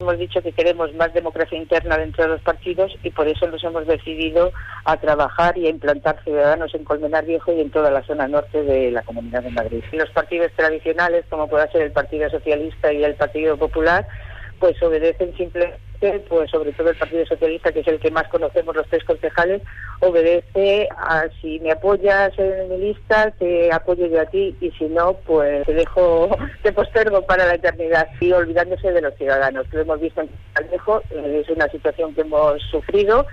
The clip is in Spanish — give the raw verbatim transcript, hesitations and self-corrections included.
Hemos dicho que queremos más democracia interna dentro de los partidos y por eso nos hemos decidido a trabajar y a implantar Ciudadanos en Colmenar Viejo y en toda la zona norte de la Comunidad de Madrid. Los partidos tradicionales, como pueda ser el Partido Socialista y el Partido Popular, pues obedecen simplemente, pues sobre todo el Partido Socialista, que es el que más conocemos los tres concejales, obedece a si me apoyas en mi lista, te apoyo yo a ti, y si no, pues te dejo, te postergo para la eternidad, y olvidándose de los ciudadanos. Lo hemos visto en Caldejo, es una situación que hemos sufrido.